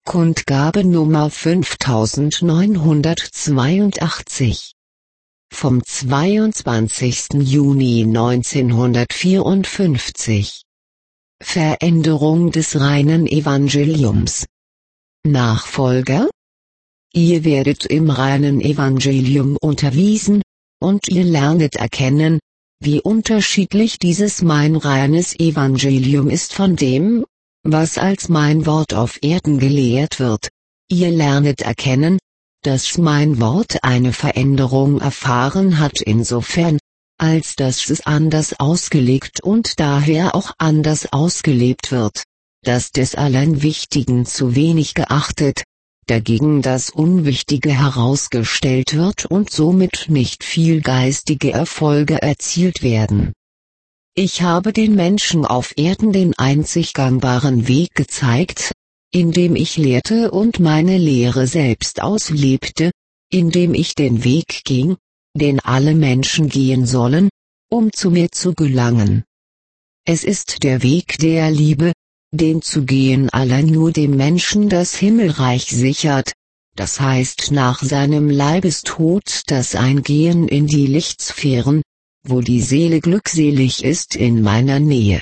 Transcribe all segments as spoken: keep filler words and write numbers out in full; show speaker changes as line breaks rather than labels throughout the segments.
Kundgabe Nummer fünftausendneunhundertzweiundachtzig vom zweiundzwanzigsten Juni neunzehnhundertvierundfünfzig. Veränderung des reinen Evangeliums. Nachfolger? Ihr werdet im reinen Evangelium unterwiesen, und ihr lernet erkennen, wie unterschiedlich dieses mein reines Evangelium ist von dem, was als mein Wort auf Erden gelehrt wird. Ihr lernet erkennen, dass mein Wort eine Veränderung erfahren hat insofern, als dass es anders ausgelegt und daher auch anders ausgelebt wird, dass des allein Wichtigen zu wenig geachtet, dagegen das Unwichtige herausgestellt wird und somit nicht viel geistige Erfolge erzielt werden. Ich habe den Menschen auf Erden den einzig gangbaren Weg gezeigt, indem ich lehrte und meine Lehre selbst auslebte, indem ich den Weg ging, den alle Menschen gehen sollen, um zu mir zu gelangen. Es ist der Weg der Liebe, den zu gehen allein nur dem Menschen das Himmelreich sichert, das heißt nach seinem Leibestod das Eingehen in die Lichtsphären, wo die Seele glückselig ist in meiner Nähe.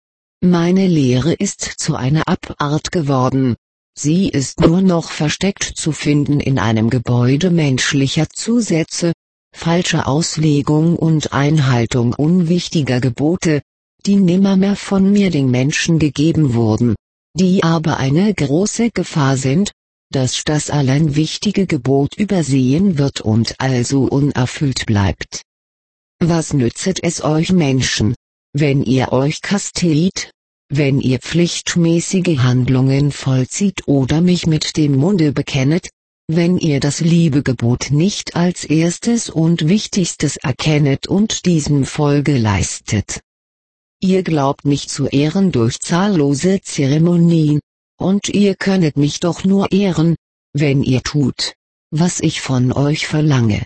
Meine Lehre ist zu einer Abart geworden, sie ist nur noch versteckt zu finden in einem Gebäude menschlicher Zusätze, falscher Auslegung und Einhaltung unwichtiger Gebote, die nimmermehr von mir den Menschen gegeben wurden, die aber eine große Gefahr sind, dass das allein wichtige Gebot übersehen wird und also unerfüllt bleibt. Was nützet es euch Menschen, wenn ihr euch kastiert, wenn ihr pflichtmäßige Handlungen vollzieht oder mich mit dem Munde bekennet, wenn ihr das Liebegebot nicht als erstes und wichtigstes erkennet und diesem Folge leistet? Ihr glaubt mich zu ehren durch zahllose Zeremonien, und ihr könnet mich doch nur ehren, wenn ihr tut, was ich von euch verlange.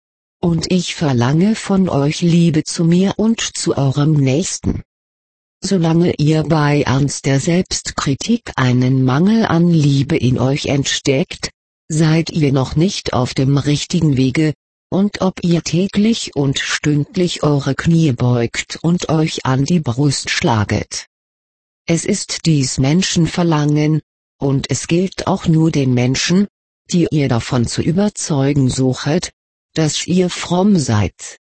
Und ich verlange von euch Liebe zu mir und zu eurem Nächsten. Solange ihr bei ernster Selbstkritik einen Mangel an Liebe in euch entdeckt, seid ihr noch nicht auf dem richtigen Wege, und ob ihr täglich und stündlich eure Knie beugt und euch an die Brust schlaget. Es ist dies Menschenverlangen, und es gilt auch nur den Menschen, die ihr davon zu überzeugen suchet, dass ihr fromm seid.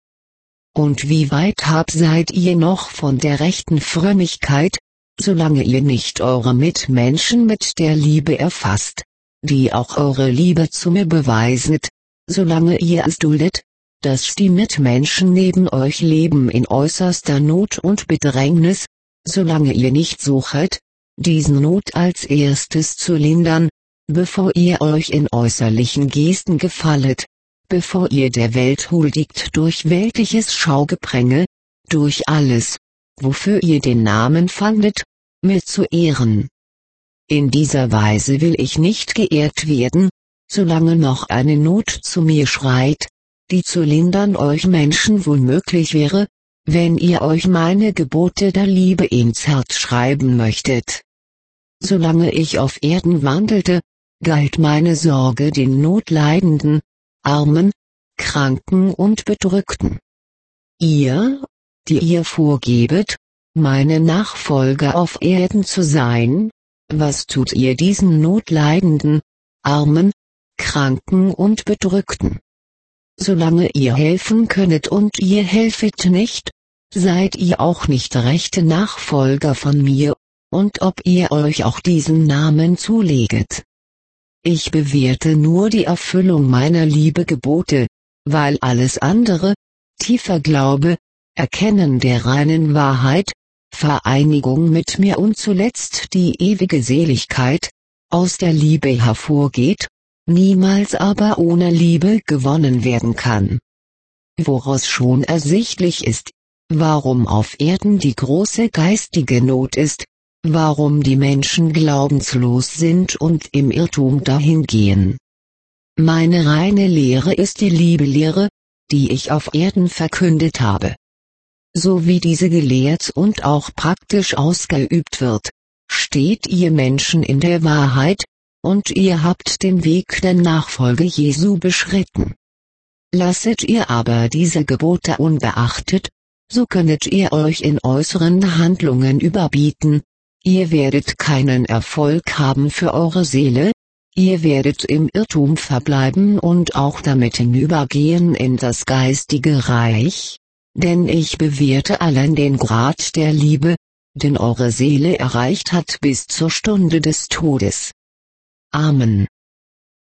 Und wie weit habt seid ihr noch von der rechten Frömmigkeit, solange ihr nicht eure Mitmenschen mit der Liebe erfasst, die auch eure Liebe zu mir beweiset, solange ihr es duldet, dass die Mitmenschen neben euch leben in äußerster Not und Bedrängnis, solange ihr nicht suchet, diesen Not als erstes zu lindern, bevor ihr euch in äußerlichen Gesten gefallet, bevor ihr der Welt huldigt durch weltliches Schaugepränge, durch alles, wofür ihr den Namen fandet, mir zu ehren. In dieser Weise will ich nicht geehrt werden, solange noch eine Not zu mir schreit, die zu lindern euch Menschen wohl möglich wäre, wenn ihr euch meine Gebote der Liebe ins Herz schreiben möchtet. Solange ich auf Erden wandelte, galt meine Sorge den Notleidenden, Armen, Kranken und Bedrückten. Ihr, die ihr vorgebet, meine Nachfolger auf Erden zu sein, was tut ihr diesen Notleidenden, Armen, Kranken und Bedrückten? Solange ihr helfen könnet und ihr helfet nicht, seid ihr auch nicht rechte Nachfolger von mir, und ob ihr euch auch diesen Namen zuleget. Ich bewährte nur die Erfüllung meiner Liebegebote, weil alles andere, tiefer Glaube, Erkennen der reinen Wahrheit, Vereinigung mit mir und zuletzt die ewige Seligkeit, aus der Liebe hervorgeht, niemals aber ohne Liebe gewonnen werden kann. Woraus schon ersichtlich ist, warum auf Erden die große geistige Not ist, warum die Menschen glaubenslos sind und im Irrtum dahingehen. Meine reine Lehre ist die Liebelehre, die ich auf Erden verkündet habe. So wie diese gelehrt und auch praktisch ausgeübt wird, steht ihr Menschen in der Wahrheit, und ihr habt den Weg der Nachfolge Jesu beschritten. Lasset ihr aber diese Gebote unbeachtet, so könnet ihr euch in äußeren Handlungen überbieten, ihr werdet keinen Erfolg haben für eure Seele, ihr werdet im Irrtum verbleiben und auch damit hinübergehen in das geistige Reich, denn ich bewerte allen den Grad der Liebe, den eure Seele erreicht hat bis zur Stunde des Todes. Amen.